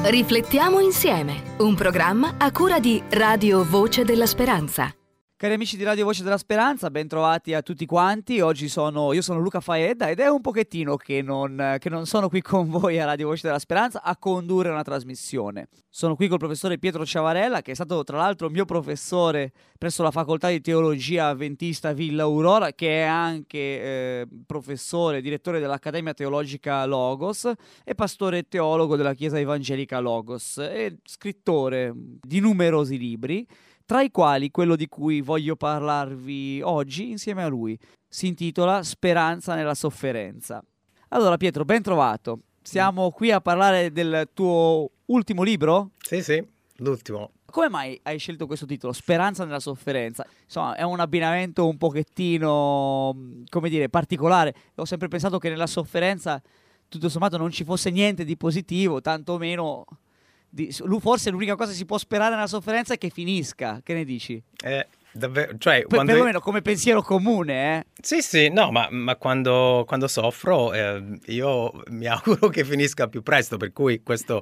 Riflettiamo insieme, un programma a cura di Radio Voce della Speranza. Cari amici di Radio Voce della Speranza, ben trovati a tutti quanti. Oggi io sono Luca Faedda ed è un pochettino che non sono qui con voi a Radio Voce della Speranza a condurre una trasmissione. Sono qui col professore Pietro Ciavarella, che è stato tra l'altro mio professore presso la Facoltà di Teologia Adventista Villa Aurora, che è anche professore, direttore dell'Accademia Teologica Logos e pastore teologo della Chiesa Evangelica Logos e scrittore di numerosi libri, tra i quali quello di cui voglio parlarvi oggi insieme a lui. Si intitola Speranza nella sofferenza. Allora Pietro, ben trovato. Siamo qui a parlare del tuo ultimo libro? Sì, l'ultimo. Come mai hai scelto questo titolo, Speranza nella sofferenza? Insomma, è un abbinamento un pochettino, come dire, particolare. Ho sempre pensato che nella sofferenza, tutto sommato, non ci fosse niente di positivo, tantomeno... Forse l'unica cosa che si può sperare nella sofferenza è che finisca. Che ne dici? Davvero, cioè, perlomeno come pensiero comune, Sì, no, ma quando soffro io mi auguro che finisca più presto, per cui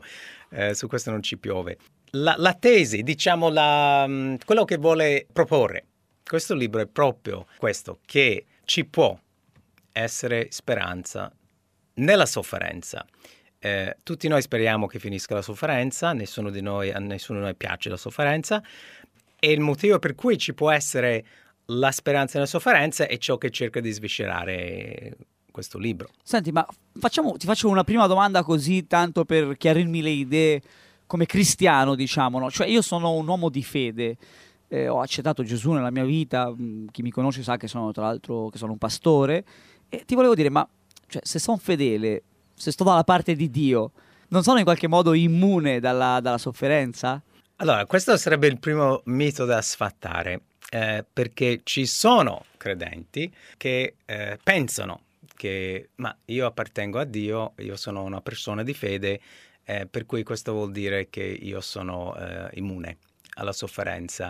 su questo non ci piove. La tesi, diciamo, quello che vuole proporre questo libro è proprio questo, che ci può essere speranza nella sofferenza. Tutti noi speriamo che finisca la sofferenza, a nessuno di noi piace la sofferenza, e il motivo per cui ci può essere la speranza nella sofferenza è ciò che cerca di sviscerare questo libro. Senti, ma ti faccio una prima domanda così, tanto per chiarirmi le idee come cristiano, diciamo, no? Cioè io sono un uomo di fede, ho accettato Gesù nella mia vita, chi mi conosce sa che sono tra l'altro un pastore, e ti volevo dire, ma cioè, se sono fedele, se sto dalla parte di Dio, non sono in qualche modo immune dalla sofferenza? Allora, questo sarebbe il primo mito da sfatare, perché ci sono credenti che pensano che ma io appartengo a Dio, io sono una persona di fede, per cui questo vuol dire che io sono immune alla sofferenza.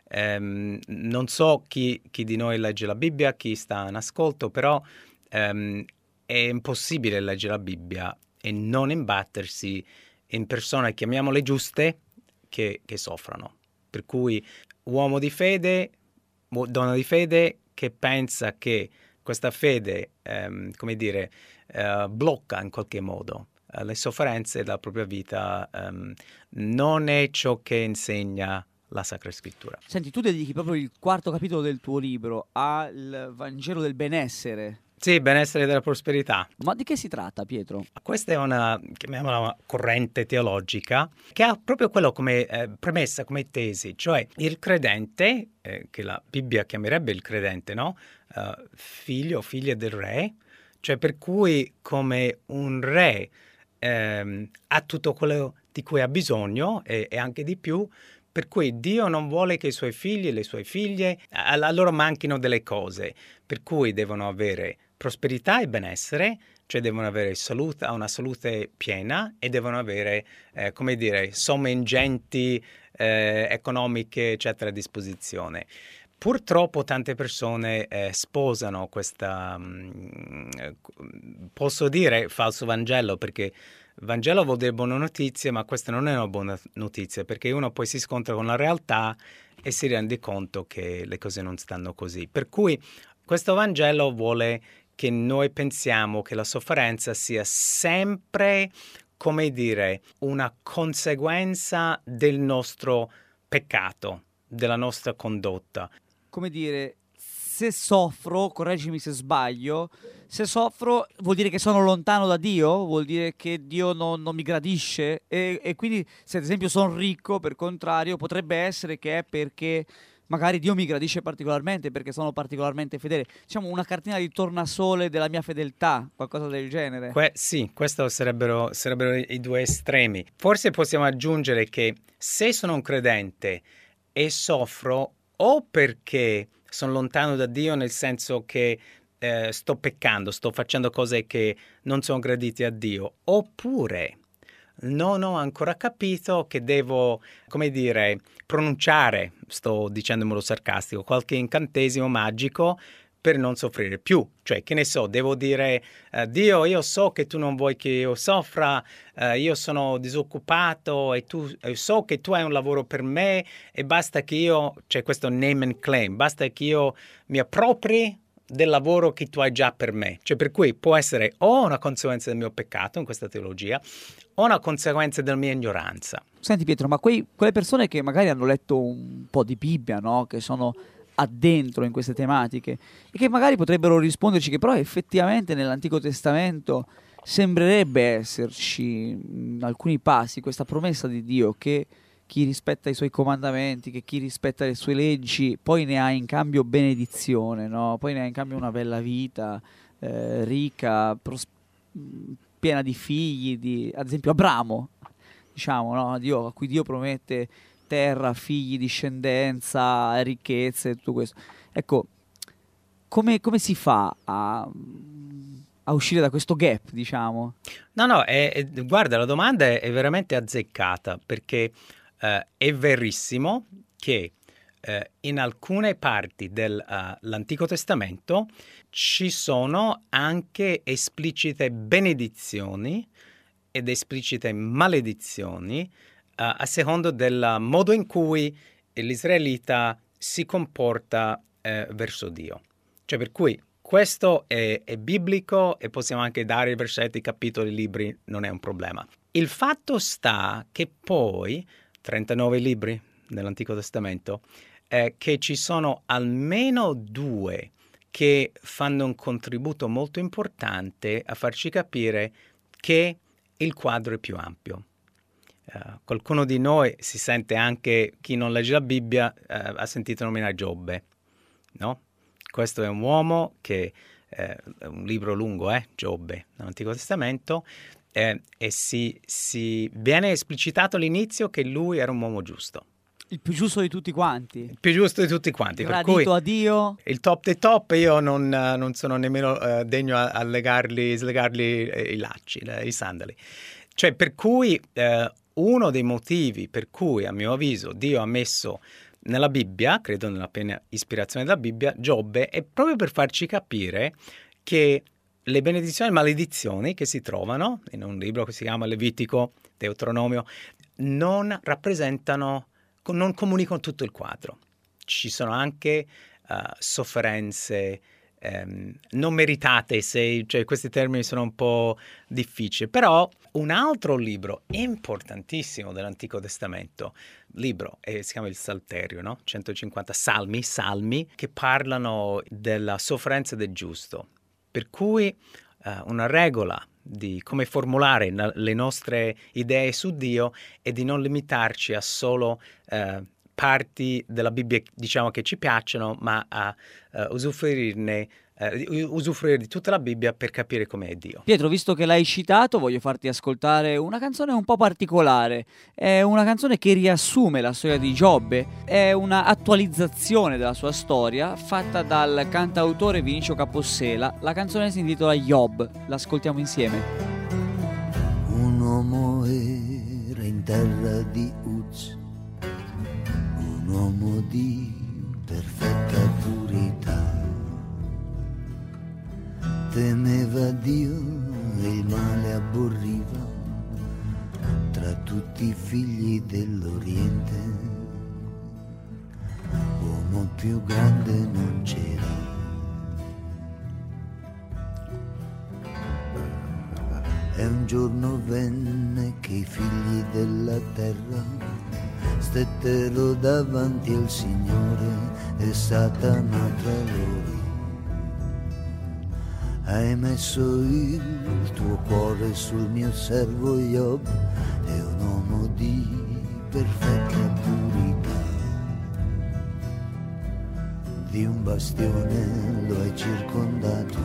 Non so chi di noi legge la Bibbia, chi sta in ascolto, però è impossibile leggere la Bibbia e non imbattersi in persone, chiamiamole giuste, che soffrono. Per cui uomo di fede, donna di fede che pensa che questa fede, blocca in qualche modo le sofferenze della propria vita, non è ciò che insegna la Sacra Scrittura. Senti, tu dedichi proprio il quarto capitolo del tuo libro al Vangelo del benessere. Sì, benessere della prosperità. Ma di che si tratta, Pietro? Questa è una, chiamiamola una corrente teologica, che ha proprio quello come premessa, come tesi, cioè il credente, che la Bibbia chiamerebbe il credente, no? Figlio o figlia del re, cioè per cui come un re ha tutto quello di cui ha bisogno e anche di più, per cui Dio non vuole che i suoi figli e le sue figlie a loro manchino delle cose, per cui devono avere prosperità e benessere, cioè devono avere una salute piena e devono avere, somme ingenti economiche, eccetera, a disposizione. Purtroppo tante persone sposano questa, posso dire, falso Vangelo, perché Vangelo vuol dire buona notizia, ma questa non è una buona notizia, perché uno poi si scontra con la realtà e si rende conto che le cose non stanno così. Per cui questo Vangelo vuole che noi pensiamo che la sofferenza sia sempre, una conseguenza del nostro peccato, della nostra condotta. Come dire, se soffro, correggimi se sbaglio, se soffro vuol dire che sono lontano da Dio? Vuol dire che Dio non mi gradisce? E quindi se ad esempio sono ricco, per contrario, potrebbe essere che è perché magari Dio mi gradisce particolarmente, perché sono particolarmente fedele. Diciamo una cartina di tornasole della mia fedeltà, qualcosa del genere. Sì, questi sarebbero i due estremi. Forse possiamo aggiungere che se sono un credente e soffro o perché sono lontano da Dio, nel senso che sto peccando, sto facendo cose che non sono gradite a Dio, oppure non ho ancora capito che devo, pronunciare, sto dicendo in modo sarcastico, qualche incantesimo magico per non soffrire più. Cioè, che ne so, devo dire, Dio, io so che tu non vuoi che io soffra, io sono disoccupato e so che tu hai un lavoro per me e basta che io, c'è questo name and claim, basta che io mi appropri del lavoro che tu hai già per me. Cioè, per cui può essere o una conseguenza del mio peccato in questa teologia o una conseguenza della mia ignoranza. Senti Pietro, ma quelle persone che magari hanno letto un po' di Bibbia, no? Che sono addentro in queste tematiche e che magari potrebbero risponderci che però effettivamente nell'Antico Testamento sembrerebbe esserci in alcuni passi questa promessa di Dio che chi rispetta i suoi comandamenti, che chi rispetta le sue leggi poi ne ha in cambio benedizione, no? Poi ne ha in cambio una bella vita, ricca, piena di figli, ad esempio Abramo, diciamo, no? A cui Dio promette terra, figli, discendenza, ricchezze, tutto questo. Ecco, come si fa a uscire da questo gap, diciamo? No, guarda, la domanda è veramente azzeccata, perché è verissimo che in alcune parti dell'Antico Testamento ci sono anche esplicite benedizioni ed esplicite maledizioni a secondo del modo in cui l'israelita si comporta verso Dio. Cioè, per cui questo è biblico e possiamo anche dare versetti, capitoli, libri, non è un problema. Il fatto sta che poi 39 libri nell'Antico Testamento, che ci sono almeno 2 che fanno un contributo molto importante a farci capire che il quadro è più ampio. Qualcuno di noi si sente anche, chi non legge la Bibbia, ha sentito nominare Giobbe, no? Questo è un uomo che è un libro lungo, Giobbe, nell'Antico Testamento, e si viene esplicitato all'inizio che lui era un uomo giusto. Il più giusto di tutti quanti. Il più giusto di tutti quanti. Gradito per cui a Dio. Il top dei top, io non sono nemmeno degno a slegargli i lacci, i sandali. Cioè, per cui uno dei motivi per cui, a mio avviso, Dio ha messo nella Bibbia, credo nella piena ispirazione della Bibbia, Giobbe, è proprio per farci capire che le benedizioni e maledizioni che si trovano in un libro che si chiama Levitico, Deuteronomio, non rappresentano, non comunicano tutto il quadro. Ci sono anche sofferenze non meritate, cioè questi termini sono un po' difficili, però un altro libro importantissimo dell'Antico Testamento, si chiama il Salterio, no? 150 salmi che parlano della sofferenza del giusto, per cui una regola di come formulare le nostre idee su Dio è di non limitarci a solo parti della Bibbia, diciamo, che ci piacciono, ma a usufruire di tutta la Bibbia per capire com'è Dio. Pietro, visto che l'hai citato, voglio farti ascoltare una canzone un po' particolare. È una canzone che riassume la storia di Giobbe, è una attualizzazione della sua storia fatta dal cantautore Vinicio Capossela. La canzone si intitola Job, l'ascoltiamo insieme. Un uomo era in terra di Uz, un uomo di perfetta purità, temeva Dio e il male aborriva, tra tutti i figli dell'Oriente uomo più grande non c'era. E un giorno venne che i figli della terra stettero davanti al Signore e Satana tra loro. Hai messo il tuo cuore sul mio servo Job, è un uomo di perfetta purità. Di un bastione lo hai circondato,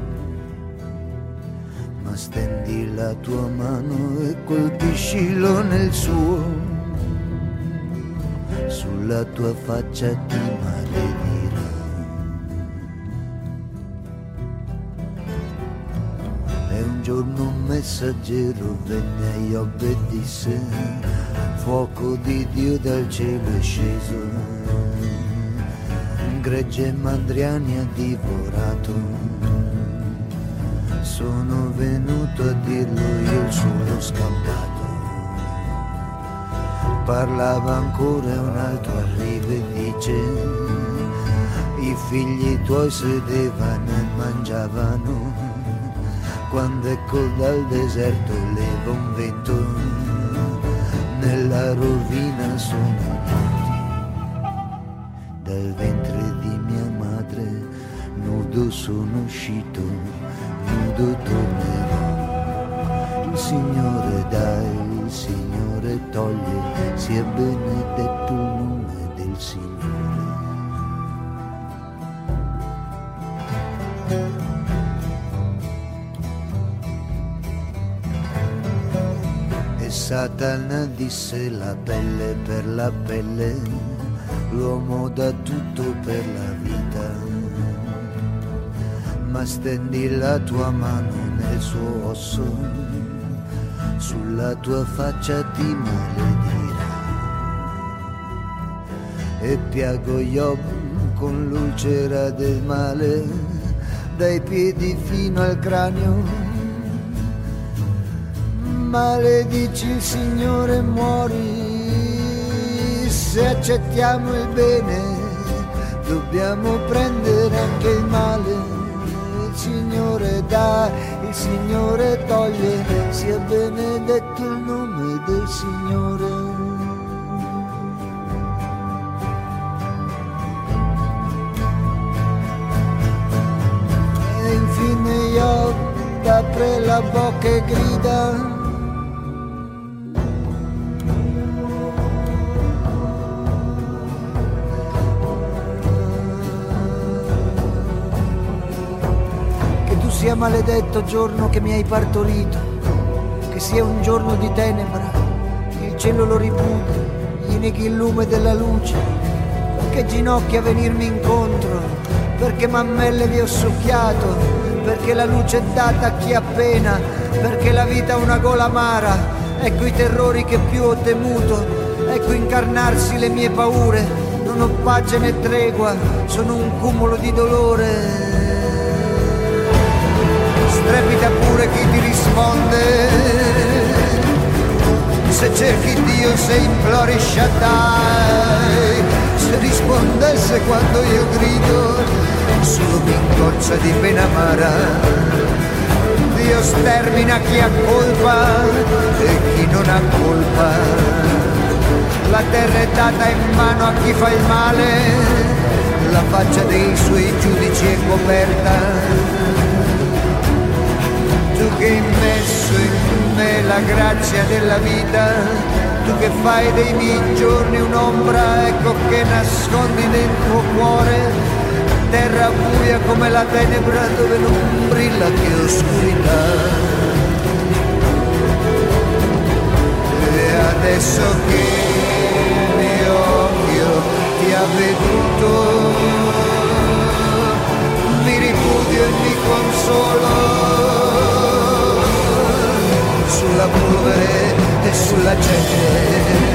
ma stendi la tua mano e colpiscilo nel suo, sulla tua faccia ti maledirà. E un giorno un messaggero venne a Job e disse: fuoco di Dio dal cielo è sceso, gregge mandriani ha divorato. Sono venuto a dirlo io il solo scampato. Parlava ancora un altro arriva e dice: i figli tuoi sedevano e mangiavano, quando ecco dal deserto leva un vento, nella rovina sono morti. Dal ventre di mia madre nudo sono uscito, nudo tornerò. Il Signore dà, il Signore toglie, sia benedetto il nome del Signore. E Satana disse: la pelle per la pelle, l'uomo dà tutto per la vita, ma stendi la tua mano nel suo osso, sulla tua faccia ti maledirà. E piago Job con l'ulcera del male, dai piedi fino al cranio. Maledici il Signore, muori. Se accettiamo il bene, dobbiamo prendere anche il male. Il Signore dà, il Signore toglie, sia benedetto il nome del Signore. E infine Job apre la bocca e grida: sia maledetto giorno che mi hai partorito, che sia un giorno di tenebra, il cielo lo riputi, gli neghi il lume della luce, che ginocchia venirmi incontro, perché mammelle vi ho succhiato, perché la luce è data a chi ha pena, perché la vita ha una gola amara. Ecco i terrori che più ho temuto, ecco incarnarsi le mie paure, non ho pace né tregua, sono un cumulo di dolore. Strepita pure chi ti risponde, se cerchi Dio, se implori Shaddai, se rispondesse quando io grido, solo mi incoccia di pena amara. Dio stermina chi ha colpa e chi non ha colpa, la terra è data in mano a chi fa il male, la faccia dei suoi giudici è coperta. Tu che hai messo in me la grazia della vita, tu che fai dei miei giorni un'ombra, ecco che nascondi nel tuo cuore, terra buia come la tenebra dove non brilla che oscurità. E adesso che il mio occhio ti ha veduto, mi ripudio e mi consolo sulla polvere e sulla gente.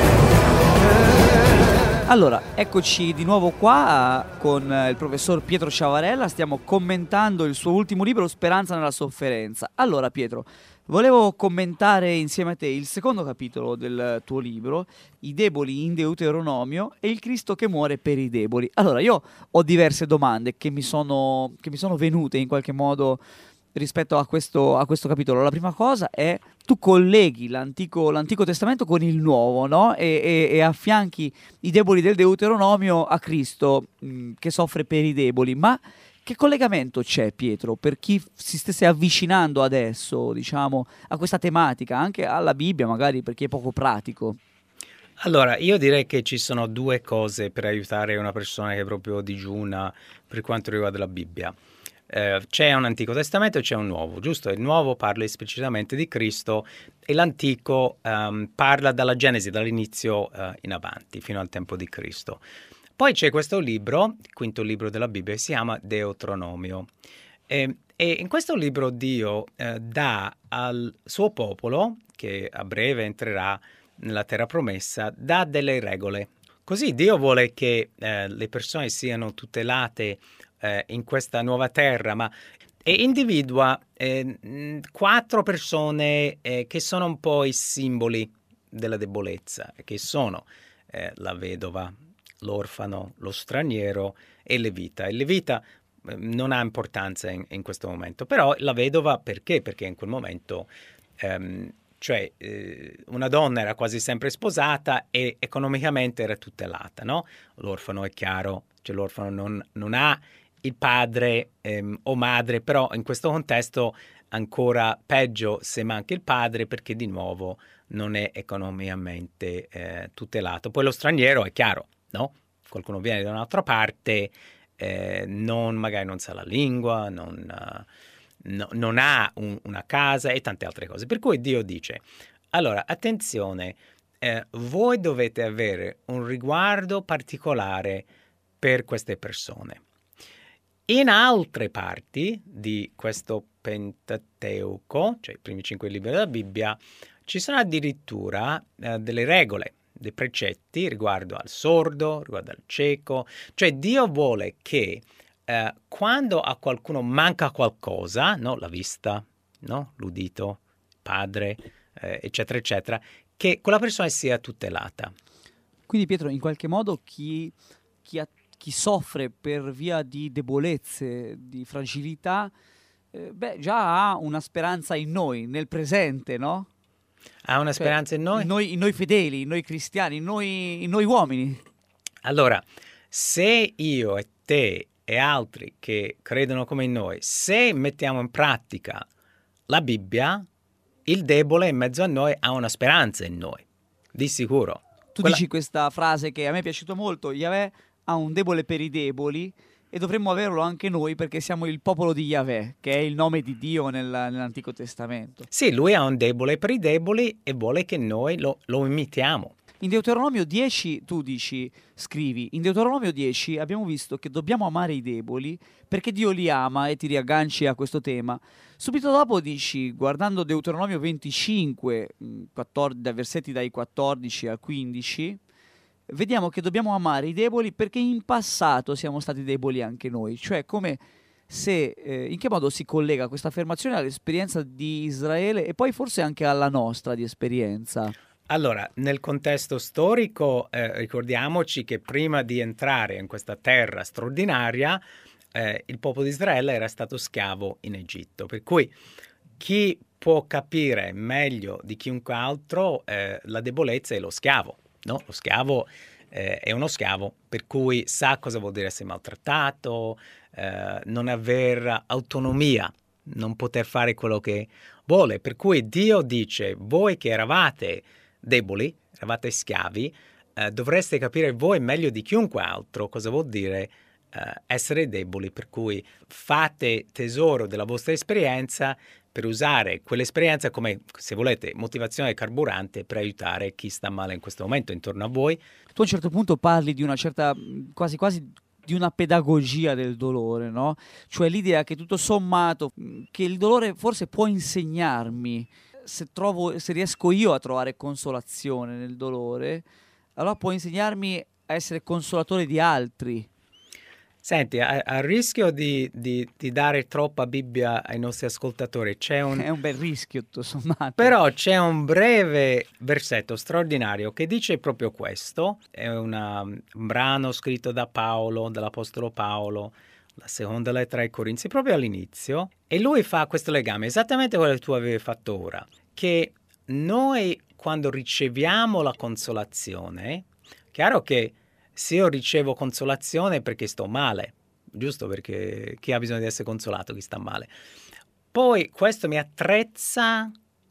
Allora, eccoci di nuovo qua con il professor Pietro Ciavarella, stiamo commentando il suo ultimo libro, Speranza nella sofferenza. Allora Pietro, volevo commentare insieme a te il secondo capitolo del tuo libro, I deboli in Deuteronomio e il Cristo che muore per i deboli. Allora, io ho diverse domande che mi sono venute in qualche modo rispetto a questo capitolo. La prima cosa è: tu colleghi l'Antico Testamento con il Nuovo, no? E affianchi i deboli del Deuteronomio a Cristo che soffre per i deboli. Ma che collegamento c'è, Pietro, per chi si stesse avvicinando adesso, diciamo, a questa tematica, anche alla Bibbia, magari per chi è poco pratico? Allora, io direi che ci sono due cose per aiutare una persona che proprio digiuna per quanto riguarda la Bibbia. C'è un Antico Testamento e c'è un Nuovo, giusto? Il Nuovo parla esplicitamente di Cristo e l'Antico parla dalla Genesi, dall'inizio in avanti, fino al tempo di Cristo. Poi c'è questo libro, il quinto libro della Bibbia, che si chiama Deuteronomio. E in questo libro Dio dà al suo popolo, che a breve entrerà nella terra promessa, dà delle regole. Così Dio vuole che le persone siano tutelate in questa nuova terra, e individua 4 persone che sono un po' i simboli della debolezza, che sono la vedova, l'orfano, lo straniero e il levita. Il levita non ha importanza in questo momento, però la vedova perché? Perché in quel momento una donna era quasi sempre sposata e economicamente era tutelata, no? L'orfano è chiaro, cioè l'orfano non ha il padre o madre, però in questo contesto ancora peggio se manca il padre, perché di nuovo non è economicamente tutelato. Poi lo straniero è chiaro, no? Qualcuno viene da un'altra parte, magari non sa la lingua, non ha una casa e tante altre cose. Per cui Dio dice, allora, attenzione, voi dovete avere un riguardo particolare per queste persone. In altre parti di questo Pentateuco, cioè i primi 5 libri della Bibbia, ci sono addirittura delle regole, dei precetti riguardo al sordo, riguardo al cieco. Cioè Dio vuole che quando a qualcuno manca qualcosa, no? La vista, no? L'udito, padre, eccetera, eccetera, che quella persona sia tutelata. Quindi Pietro, in qualche modo chi soffre per via di debolezze, di fragilità, già ha una speranza in noi, nel presente, no? Ha una speranza in noi? In noi fedeli, in noi cristiani, in noi uomini. Allora, se io e te e altri che credono come in noi, se mettiamo in pratica la Bibbia, il debole in mezzo a noi ha una speranza in noi, di sicuro. Tu dici questa frase che a me è piaciuta molto: Yahweh ha un debole per i deboli, e dovremmo averlo anche noi perché siamo il popolo di Yahweh, che è il nome di Dio nell'Antico Testamento. Sì, lui ha un debole per i deboli e vuole che noi lo imitiamo. In Deuteronomio 10 scrivi, in Deuteronomio 10 abbiamo visto che dobbiamo amare i deboli perché Dio li ama, e ti riagganci a questo tema. Subito dopo dici, guardando Deuteronomio 25, versetti dai 14 al 15, vediamo che dobbiamo amare i deboli perché in passato siamo stati deboli anche noi. Cioè, come se in che modo si collega questa affermazione all'esperienza di Israele e poi forse anche alla nostra di esperienza? Allora, nel contesto storico, ricordiamoci che prima di entrare in questa terra straordinaria, il popolo di Israele era stato schiavo in Egitto. Per cui chi può capire meglio di chiunque altro la debolezza è lo schiavo, no? Lo schiavo è uno schiavo, per cui sa cosa vuol dire essere maltrattato, non aver autonomia, non poter fare quello che vuole. Per cui Dio dice, voi che eravate deboli, eravate schiavi, dovreste capire voi meglio di chiunque altro cosa vuol dire essere deboli, per cui fate tesoro della vostra esperienza per usare quell'esperienza come, se volete, motivazione carburante per aiutare chi sta male in questo momento intorno a voi. Tu a un certo punto parli di una certa, quasi di una pedagogia del dolore, no? Cioè l'idea che tutto sommato, che il dolore forse può insegnarmi, se riesco io a trovare consolazione nel dolore, allora può insegnarmi a essere consolatore di altri. Senti, a rischio di dare troppa Bibbia ai nostri ascoltatori, è un bel rischio tutto sommato. Però c'è un breve versetto straordinario che dice proprio questo. È un brano scritto da Paolo, dall'Apostolo Paolo, la seconda lettera ai Corinzi, proprio all'inizio, e lui fa questo legame, esattamente quello che tu avevi fatto ora, che noi quando riceviamo la consolazione, chiaro che se io ricevo consolazione è perché sto male, giusto? Perché chi ha bisogno di essere consolato? Chi sta male. Poi questo mi attrezza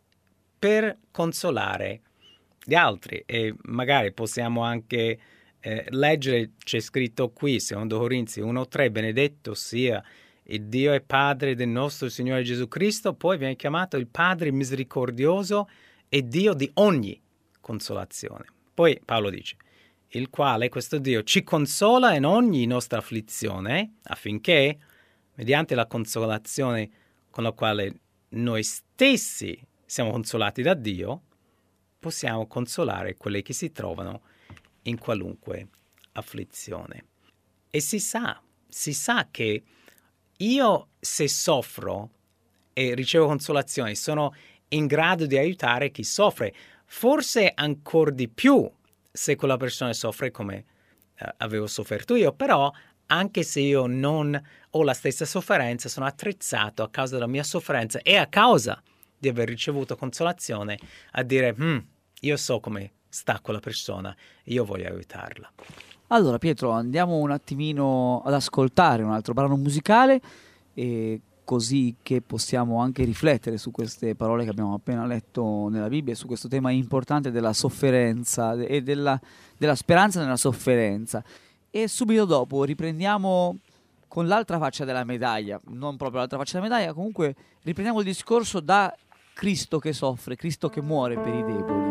per consolare gli altri, e magari possiamo anche leggere, c'è scritto qui, secondo Corinzi 1:3, benedetto sia il Dio e Padre del nostro Signore Gesù Cristo, poi viene chiamato il Padre misericordioso e Dio di ogni consolazione. Poi Paolo dice, il quale, questo Dio, ci consola in ogni nostra afflizione, affinché, mediante la consolazione con la quale noi stessi siamo consolati da Dio, possiamo consolare quelli che si trovano in qualunque afflizione. E si sa che io, se soffro e ricevo consolazione, sono in grado di aiutare chi soffre, forse ancora di più se quella persona soffre come avevo sofferto io, però anche se io non ho la stessa sofferenza, sono attrezzato a causa della mia sofferenza e a causa di aver ricevuto consolazione a dire io so come sta quella persona, io voglio aiutarla. Allora Pietro, andiamo un attimino ad ascoltare un altro brano musicale, e così che possiamo anche riflettere su queste parole che abbiamo appena letto nella Bibbia e su questo tema importante della sofferenza e della speranza nella sofferenza. E subito dopo riprendiamo con l'altra faccia della medaglia, non proprio l'altra faccia della medaglia, comunque riprendiamo il discorso da Cristo che soffre, Cristo che muore per i deboli.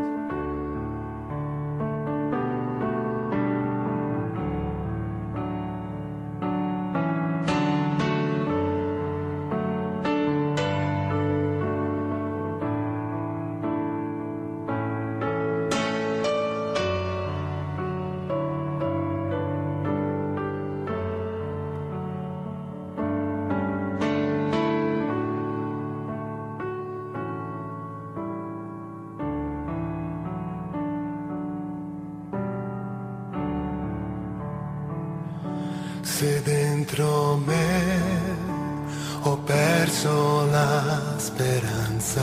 Se dentro me ho perso la speranza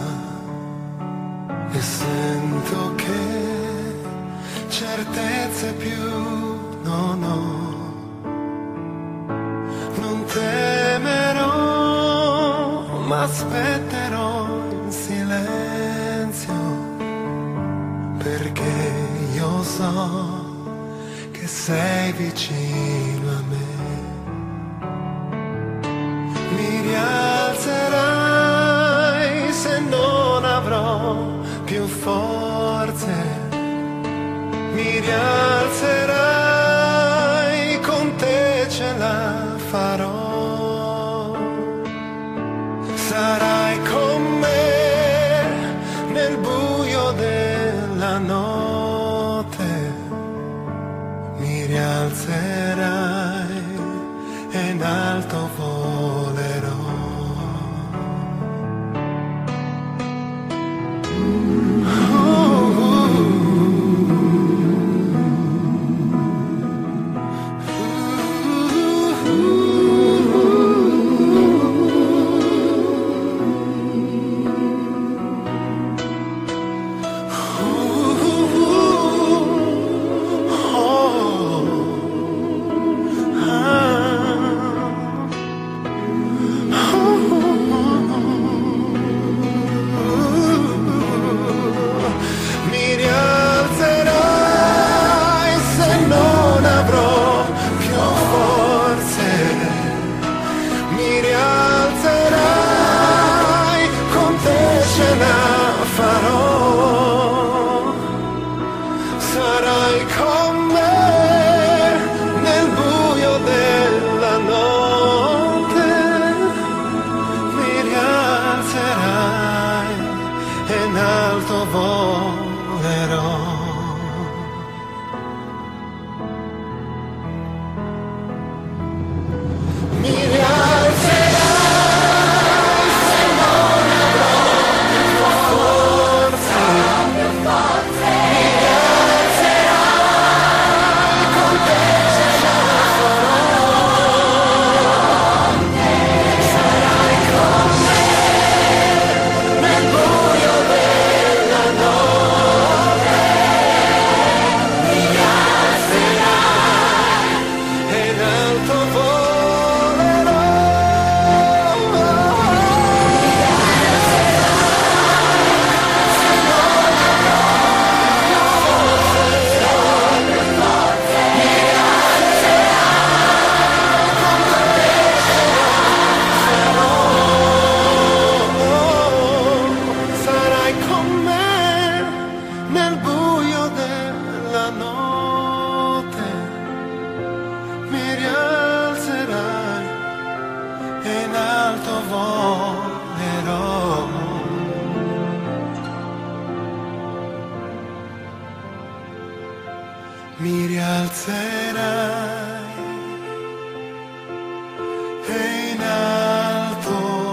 e sento che certezze più non ho, non temerò, ma aspetterò in silenzio, perché io so che sei vicino a me. Mi rialzerai se non avrò più forze, mi rialzerai, con te ce la farò. Sarai con me nel buio della notte, mi rialzerai e in alto volerò. mi rialzerai e in alto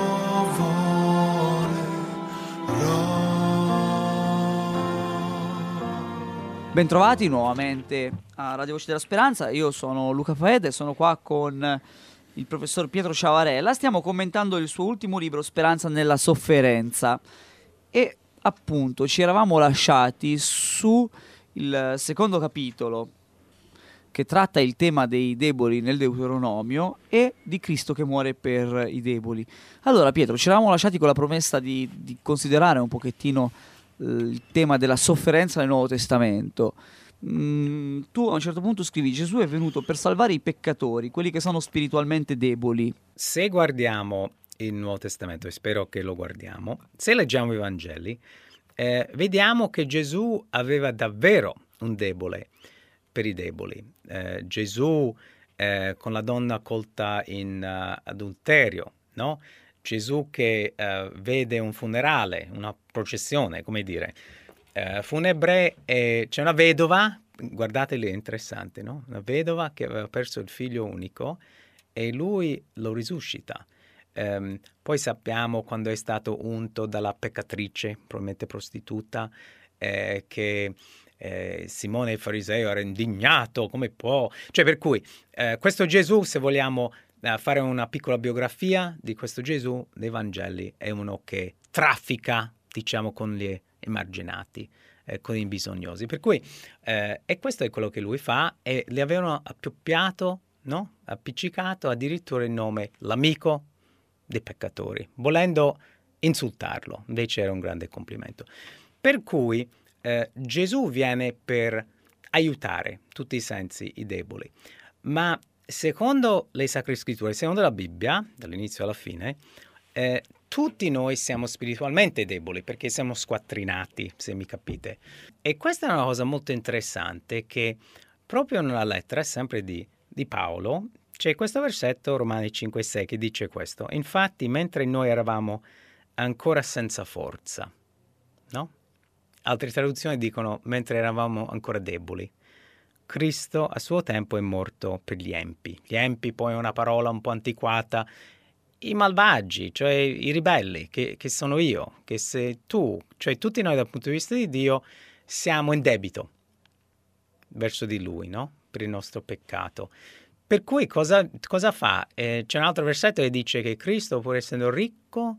volerò. Bentrovati nuovamente a Radio Voce della Speranza, io sono Luca Faed e sono qua con il professor Pietro Ciavarella. Stiamo commentando il suo ultimo libro, Speranza nella sofferenza, e appunto ci eravamo lasciati su il secondo capitolo che tratta il tema dei deboli nel Deuteronomio e di Cristo che muore per i deboli. Allora Pietro, ci eravamo lasciati con la promessa di considerare un pochettino il tema della sofferenza nel Nuovo Testamento. Tu a un certo punto scrivi: Gesù è venuto per salvare i peccatori, quelli che sono spiritualmente deboli. Se guardiamo il Nuovo Testamento, e spero che lo guardiamo, se leggiamo i Vangeli, vediamo che Gesù aveva davvero un debole per i deboli. Gesù con la donna colta in adulterio, no? Gesù che vede un funerale, una processione, come dire, funebre, e c'è una vedova, guardate lì, è interessante, no? Una vedova che aveva perso il figlio unico e lui lo risuscita. Poi sappiamo quando è stato unto dalla peccatrice, probabilmente prostituta, che Simone il fariseo era indignato, come può? Cioè, per cui questo Gesù, se vogliamo fare una piccola biografia di questo Gesù dei Vangeli, è uno che traffica, diciamo, con gli emarginati, con i bisognosi. Per cui, e questo è quello che lui fa, e le avevano appiccicato, no? Appiccicato addirittura il nome l'amico dei peccatori, volendo insultarlo. Invece era un grande complimento. Per cui Gesù viene per aiutare tutti i sensi i deboli. Ma secondo le Sacre Scritture, secondo la Bibbia, dall'inizio alla fine, tutti noi siamo spiritualmente deboli perché siamo squattrinati, se mi capite. E questa è una cosa molto interessante, che proprio nella lettera, sempre di Paolo, c'è questo versetto, Romani 5,6, che dice questo: infatti, mentre noi eravamo ancora senza forza, no? Altre traduzioni dicono mentre eravamo ancora deboli, Cristo a suo tempo è morto per gli empi. Gli empi poi è una parola un po' antiquata, i malvagi, cioè i ribelli, che sono io, che se tu, cioè tutti noi dal punto di vista di Dio, siamo in debito verso di Lui, no? Per il nostro peccato. Per cui cosa fa? C'è un altro versetto che dice che Cristo, pur essendo ricco,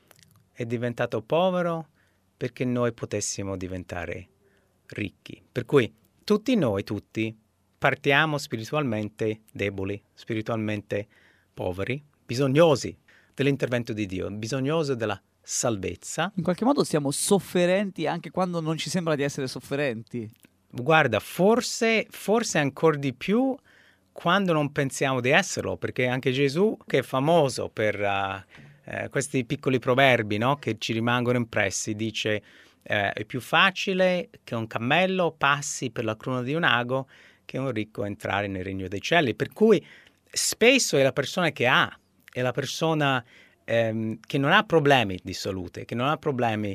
è diventato povero perché noi potessimo diventare ricchi. Per cui tutti noi, partiamo spiritualmente deboli, spiritualmente poveri, bisognosi dell'intervento di Dio, bisognosi della salvezza. In qualche modo siamo sofferenti anche quando non ci sembra di essere sofferenti. Guarda, forse ancora di più quando non pensiamo di esserlo, perché anche Gesù, che è famoso per questi piccoli proverbi, no? Che ci rimangono impressi, dice è più facile che un cammello passi per la cruna di un ago che un ricco entrare nel regno dei cieli. Per cui spesso è la persona che è la persona che non ha problemi di salute, che non ha problemi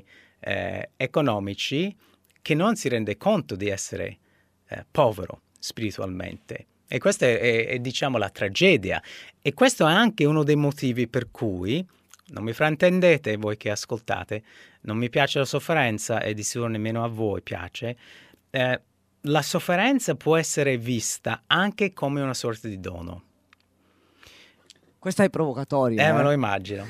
economici, che non si rende conto di essere povero spiritualmente. E questa è diciamo la tragedia, e questo è anche uno dei motivi per cui, non mi fraintendete voi che ascoltate, non mi piace la sofferenza e di sicuro nemmeno a voi piace. La sofferenza può essere vista anche come una sorta di dono. Questa è provocatoria. Me lo immagino.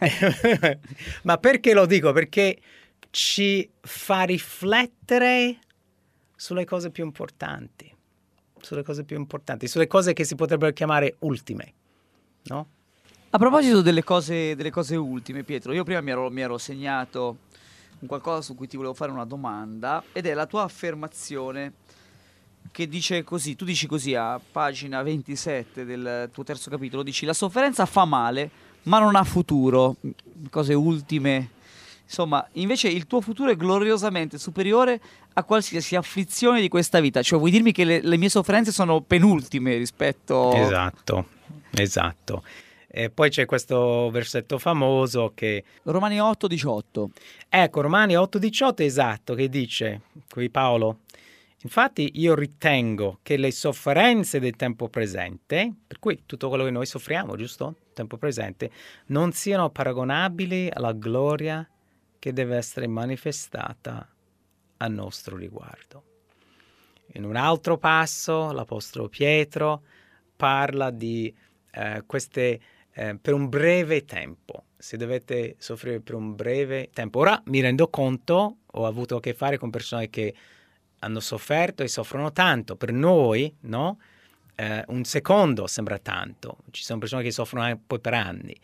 Ma perché lo dico? Perché ci fa riflettere sulle cose più importanti. Sulle cose che si potrebbero chiamare ultime, no? A proposito delle cose ultime, Pietro, io prima mi ero segnato un qualcosa su cui ti volevo fare una domanda, ed è la tua affermazione che dice così, tu dici così a pagina 27 del tuo terzo capitolo, dici: la sofferenza fa male ma non ha futuro, cose ultime. Insomma, invece il tuo futuro è gloriosamente superiore a qualsiasi afflizione di questa vita. Cioè, vuoi dirmi che le mie sofferenze sono penultime rispetto... Esatto. E poi c'è questo versetto famoso che... Romani 8,18. Ecco, Romani 8,18, esatto, che dice, qui Paolo, Infatti io ritengo che le sofferenze del tempo presente, per cui tutto quello che noi soffriamo, giusto? Tempo presente, non siano paragonabili alla gloria che deve essere manifestata a nostro riguardo. In un altro passo l'Apostolo Pietro parla di queste per un breve tempo, se dovete soffrire per un breve tempo. Ora mi rendo conto, ho avuto a che fare con persone che hanno sofferto e soffrono tanto. Per noi, no? Un secondo sembra tanto. Ci sono persone che soffrono poi per anni.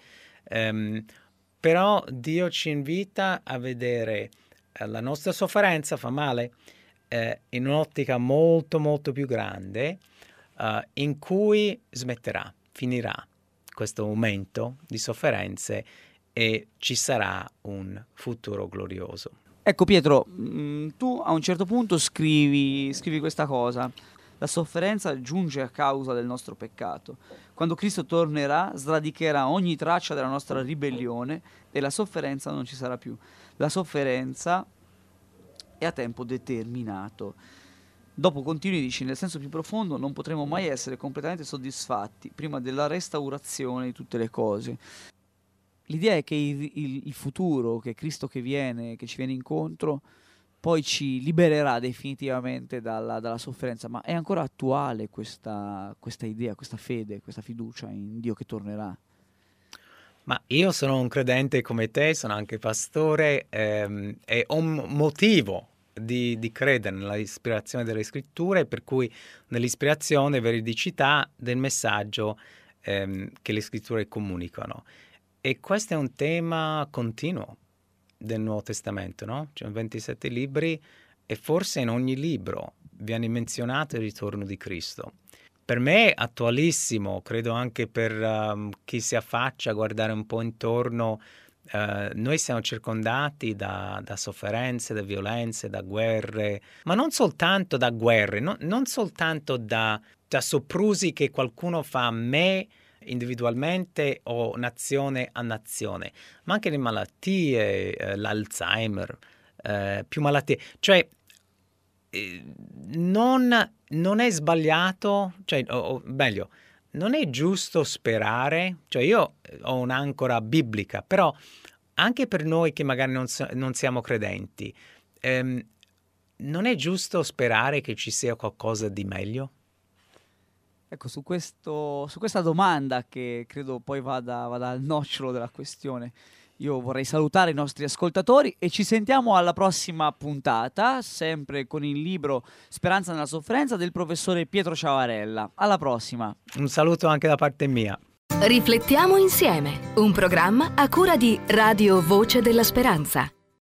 Però Dio ci invita a vedere la nostra sofferenza, fa male, in un'ottica molto molto più grande, in cui smetterà, finirà questo momento di sofferenze e ci sarà un futuro glorioso. Ecco Pietro, tu a un certo punto scrivi questa cosa: la sofferenza giunge a causa del nostro peccato. Quando Cristo tornerà, sradicherà ogni traccia della nostra ribellione e la sofferenza non ci sarà più. La sofferenza è a tempo determinato. Dopo continui, dici, nel senso più profondo, non potremo mai essere completamente soddisfatti prima della restaurazione di tutte le cose. L'idea è che il futuro, che Cristo che ci viene incontro, poi ci libererà definitivamente dalla sofferenza. Ma è ancora attuale questa idea, questa fede, questa fiducia in Dio che tornerà? Ma io sono un credente come te, sono anche pastore, e ho un motivo di credere nella ispirazione delle scritture, per cui nell'ispirazione e veridicità del messaggio che le scritture comunicano. E questo è un tema continuo del Nuovo Testamento, no? Ci sono 27 libri e forse in ogni libro viene menzionato il ritorno di Cristo. Per me è attualissimo, credo anche per chi si affaccia a guardare un po' intorno. Noi siamo circondati da sofferenze, da violenze, da guerre, ma non soltanto da guerre, non soltanto da soprusi che qualcuno fa a me individualmente o nazione a nazione, ma anche le malattie, l'Alzheimer, più malattie. Cioè, non è sbagliato, cioè, o meglio, non è giusto sperare, cioè io ho un'ancora biblica, però anche per noi che magari non siamo credenti, non è giusto sperare che ci sia qualcosa di meglio? Ecco, su questa domanda, che credo poi vada al nocciolo della questione, io vorrei salutare i nostri ascoltatori e ci sentiamo alla prossima puntata, sempre con il libro Speranza nella sofferenza del professore Pietro Ciavarella. Alla prossima. Un saluto anche da parte mia. Riflettiamo insieme, un programma a cura di Radio Voce della Speranza.